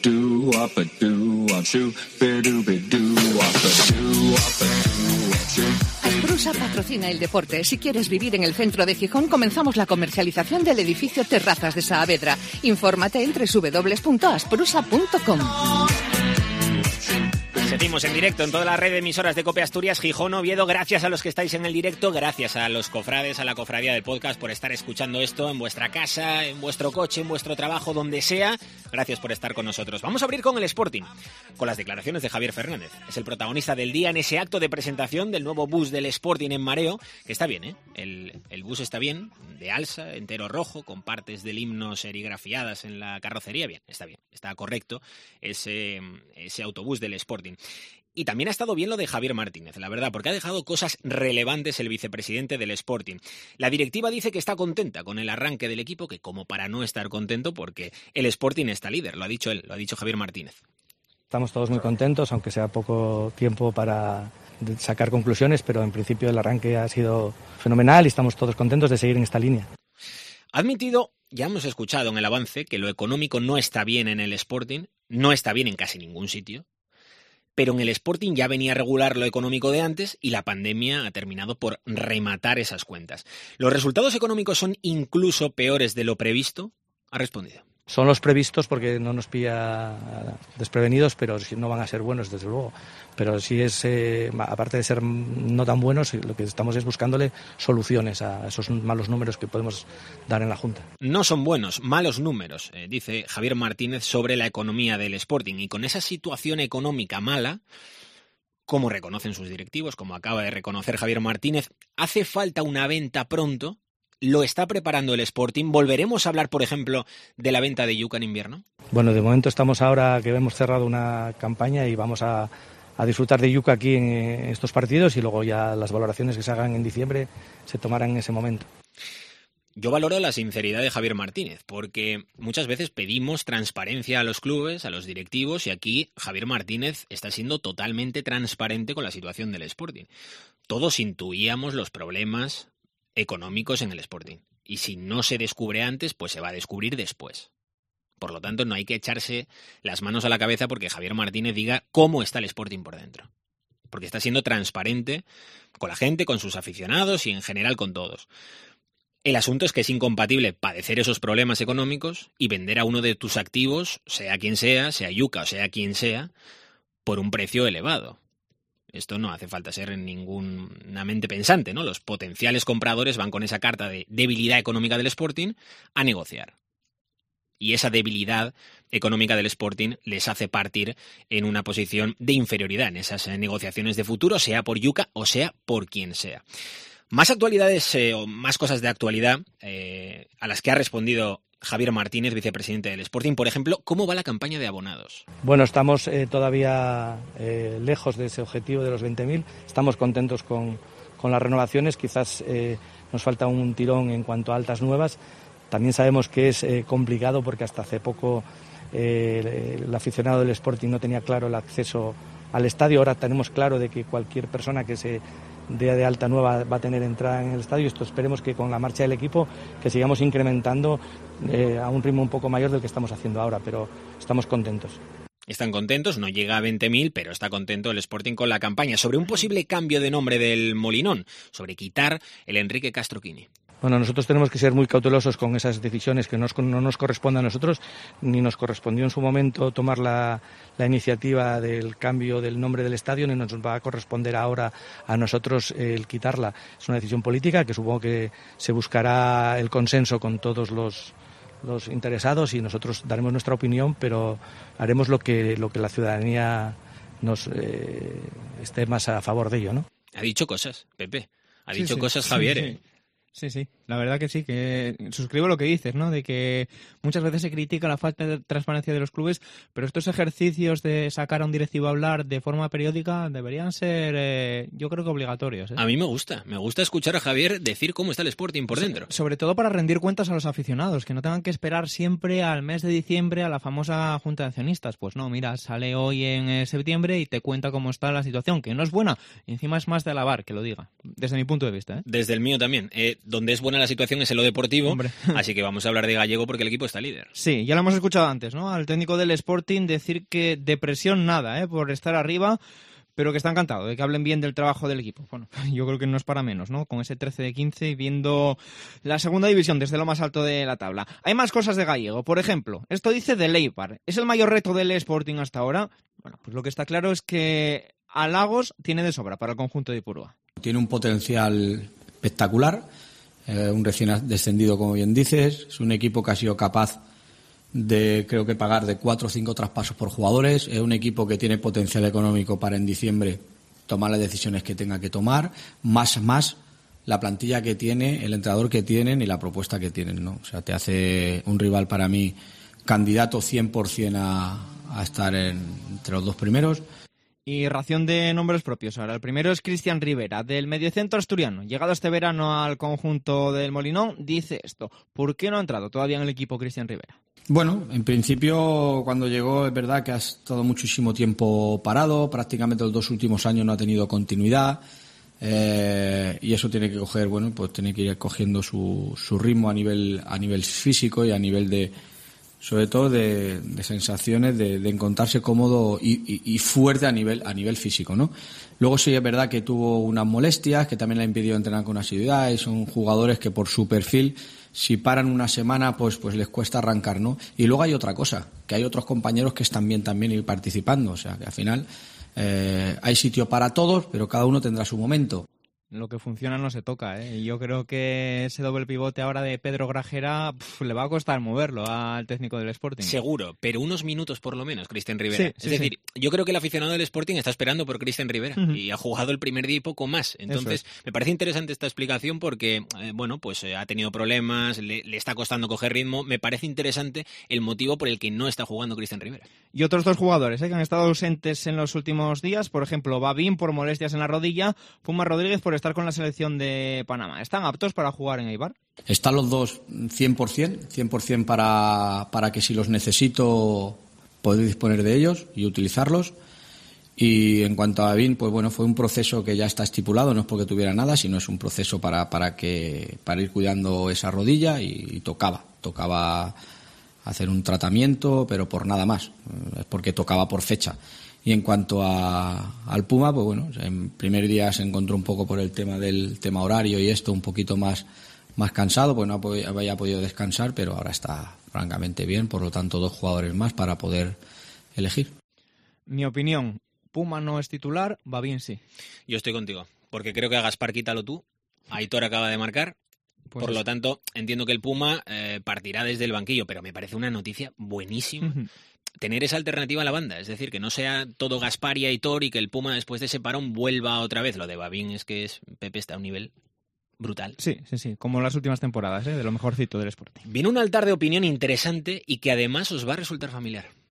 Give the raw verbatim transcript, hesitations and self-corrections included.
Asprusa patrocina el deporte. Si quieres vivir en el centro de Gijón, comenzamos la comercialización del edificio Terrazas de Saavedra. Infórmate en doble u doble u doble u punto asprusa punto com. Seguimos en directo en toda la red de emisoras de COPE Asturias, Gijón, Oviedo. Gracias a los que estáis en el directo, gracias a los cofrades, a la cofradía del podcast por estar escuchando esto en vuestra casa, en vuestro coche, en vuestro trabajo, donde sea. Gracias por estar con nosotros. Vamos a abrir con el Sporting, con las declaraciones de Javier Fernández. Es el protagonista del día en ese acto de presentación del nuevo bus del Sporting en Mareo, que está bien, ¿eh? El, el bus está bien, de alza, entero rojo, con partes del himno serigrafiadas en la carrocería. Bien, está bien, está correcto ese, ese autobús del Sporting. Y también ha estado bien lo de Javier Martínez, la verdad, porque ha dejado cosas relevantes el vicepresidente del Sporting. La directiva dice que está contenta con el arranque del equipo, que como para no estar contento, porque el Sporting está líder, lo ha dicho él, lo ha dicho Javier Martínez. Estamos todos muy contentos, aunque sea poco tiempo para sacar conclusiones, pero en principio el arranque ha sido fenomenal y estamos todos contentos de seguir en esta línea. Ha admitido, ya hemos escuchado en el avance, que lo económico no está bien en el Sporting, no está bien en casi ningún sitio, pero en el Sporting ya venía regular lo económico de antes y la pandemia ha terminado por rematar esas cuentas. ¿Los resultados económicos son incluso peores de lo previsto? Ha respondido. Son los previstos porque no nos pilla desprevenidos, pero no van a ser buenos, desde luego. Pero sí es, eh, aparte de ser no tan buenos, lo que estamos es buscándole soluciones a esos malos números que podemos dar en la Junta. No son buenos, malos números, eh, dice Javier Martínez sobre la economía del Sporting. Y con esa situación económica mala, como reconocen sus directivos, como acaba de reconocer Javier Martínez, hace falta una venta pronto. ¿Lo está preparando el Sporting? ¿Volveremos a hablar, por ejemplo, de la venta de Yuca en invierno? Bueno, de momento estamos ahora que hemos cerrado una campaña y vamos a, a disfrutar de Yuca aquí en estos partidos y luego ya las valoraciones que se hagan en diciembre se tomarán en ese momento. Yo valoro la sinceridad de Javier Martínez, porque muchas veces pedimos transparencia a los clubes, a los directivos, y aquí Javier Martínez está siendo totalmente transparente con la situación del Sporting. Todos intuíamos los problemas económicos en el Sporting. Y si no se descubre antes, pues se va a descubrir después. Por lo tanto, no hay que echarse las manos a la cabeza porque Javier Martínez diga cómo está el Sporting por dentro. Porque está siendo transparente con la gente, con sus aficionados y en general con todos. El asunto es que es incompatible padecer esos problemas económicos y vender a uno de tus activos, sea quien sea, sea Yuca o sea quien sea, por un precio elevado. Esto no hace falta ser ninguna mente pensante, ¿no? Los potenciales compradores van con esa carta de debilidad económica del Sporting a negociar. Y esa debilidad económica del Sporting les hace partir en una posición de inferioridad en esas negociaciones de futuro, sea por Yuca o sea por quien sea. Más actualidades eh, o más cosas de actualidad eh, a las que ha respondido Javier Martínez, vicepresidente del Sporting. Por ejemplo, ¿cómo va la campaña de abonados? Bueno, estamos eh, todavía eh, lejos de ese objetivo de los veinte mil. Estamos contentos con, con las renovaciones. Quizás eh, nos falta un tirón en cuanto a altas nuevas. También sabemos que es eh, complicado porque hasta hace poco eh, el aficionado del Sporting no tenía claro el acceso al estadio. Ahora tenemos claro de que cualquier persona que se dé de alta nueva va a tener entrada en el estadio. Esto esperemos que con la marcha del equipo que sigamos incrementando eh, a un ritmo un poco mayor del que estamos haciendo ahora, pero estamos contentos. Están contentos, no llega a veinte mil, pero está contento el Sporting con la campaña. Sobre un posible cambio de nombre del Molinón, sobre quitar el Enrique Castroquini. Bueno, nosotros tenemos que ser muy cautelosos con esas decisiones que nos, no nos corresponden a nosotros, ni nos correspondió en su momento tomar la, la iniciativa del cambio del nombre del estadio, ni nos va a corresponder ahora a nosotros el quitarla. Es una decisión política que supongo que se buscará el consenso con todos los, los interesados y nosotros daremos nuestra opinión, pero haremos lo que, lo que la ciudadanía nos eh, esté más a favor de ello, ¿no? Ha dicho cosas, Pepe. Ha sí, dicho sí, cosas, sí, Javier. Sí. ¿eh? Sí, sí, la verdad que sí, que suscribo lo que dices, ¿no? De que muchas veces se critica la falta de transparencia de los clubes, pero estos ejercicios de sacar a un directivo a hablar de forma periódica deberían ser, eh, yo creo que obligatorios, ¿eh? A mí me gusta, me gusta escuchar a Javier decir cómo está el Sporting por dentro. So- sobre todo para rendir cuentas a los aficionados, que no tengan que esperar siempre al mes de diciembre a la famosa Junta de Accionistas. Pues no, mira, sale hoy en eh, septiembre y te cuenta cómo está la situación, que no es buena, y encima es más de alabar que lo diga, desde mi punto de vista, ¿eh? Desde el mío también. Eh, donde es buena abandona la situación es en lo deportivo, Hombre. Así que vamos a hablar de Gallego porque el equipo está líder. Sí, ya lo hemos escuchado antes, ¿no? Al técnico del Sporting decir que depresión nada, ¿eh? Por estar arriba, pero que está encantado de que hablen bien del trabajo del equipo. Bueno, yo creo que no es para menos, ¿no? Con ese trece de quince y viendo la segunda división desde lo más alto de la tabla. Hay más cosas de Gallego. Por ejemplo, esto dice de Leibar. ¿Es el mayor reto del Sporting hasta ahora? Bueno, pues lo que está claro es que halagos tiene de sobra para el conjunto de Ipurúa. Tiene un potencial espectacular, eh, un recién descendido, como bien dices. Es un equipo que ha sido capaz de, creo que, pagar de cuatro o cinco traspasos por jugadores. Es un equipo que tiene potencial económico para en diciembre tomar las decisiones que tenga que tomar, más más la plantilla que tiene, el entrenador que tienen y la propuesta que tienen, ¿no? O sea, te hace un rival para mí candidato cien por ciento a, a estar en, entre los dos primeros. Y ración de nombres propios ahora. El primero es Cristian Rivera, del mediocentro asturiano. Llegado este verano al conjunto del Molinón, dice esto. ¿Por qué no ha entrado todavía en el equipo Cristian Rivera? Bueno, en principio cuando llegó es verdad que ha estado muchísimo tiempo parado, prácticamente los dos últimos años no ha tenido continuidad, eh, y eso tiene que coger, bueno, pues tiene que ir cogiendo su, su ritmo a nivel a nivel físico y a nivel de, sobre todo de, de sensaciones de, de encontrarse cómodo y, y, y fuerte a nivel a nivel físico, ¿no? Luego sí es verdad que tuvo unas molestias que también le ha impedido entrenar con asiduidad y son jugadores que por su perfil, si paran una semana, pues pues les cuesta arrancar, ¿no? Y luego hay otra cosa, que hay otros compañeros que están bien también ir participando, o sea que al final eh, hay sitio para todos, pero cada uno tendrá su momento. Lo que funciona no se toca, ¿eh? Y yo creo que ese doble pivote ahora de Pedro Grajera pf, le va a costar moverlo al técnico del Sporting. Seguro, pero unos minutos por lo menos, Cristian Rivera. Sí, sí, es decir, sí. yo creo que el aficionado del Sporting está esperando por Cristian Rivera uh-huh. y ha jugado el primer día y poco más. Entonces, es. me parece interesante esta explicación porque, eh, bueno, pues eh, ha tenido problemas, le, le está costando coger ritmo. Me parece interesante el motivo por el que no está jugando Cristian Rivera. Y otros dos jugadores ¿eh? que han estado ausentes en los últimos días, por ejemplo, Babín por molestias en la rodilla, Puma Rodríguez por estar con la selección de Panamá. ¿Están aptos para jugar en Eibar? Están los dos cien por ciento, cien por ciento para, para que si los necesito poder disponer de ellos y utilizarlos. Y en cuanto a Babín, pues bueno, fue un proceso que ya está estipulado, no es porque tuviera nada, sino es un proceso para, para, que, para ir cuidando esa rodilla y, y tocaba, tocaba hacer un tratamiento, pero por nada más, es porque tocaba por fecha. Y en cuanto a, al Puma, pues bueno, en primer día se encontró un poco por el tema del tema horario y esto un poquito más, más cansado, pues no había podido descansar, pero ahora está francamente bien, por lo tanto dos jugadores más para poder elegir. Mi opinión, Puma no es titular, Babín sí. Yo estoy contigo, porque creo que a Gaspar quítalo tú, Aitor acaba de marcar, pues por eso. Lo tanto entiendo que el Puma eh, partirá desde el banquillo, pero me parece una noticia buenísima. Uh-huh. Tener esa alternativa a la banda, es decir, que no sea todo Gaspar y Aitor y que el Puma después de ese parón vuelva otra vez. Lo de Babín es que es, Pepe está a un nivel brutal. Sí, sí, sí, como las últimas temporadas, ¿eh? De lo mejorcito del Sporting. Viene un altar de opinión interesante y que además os va a resultar familiar.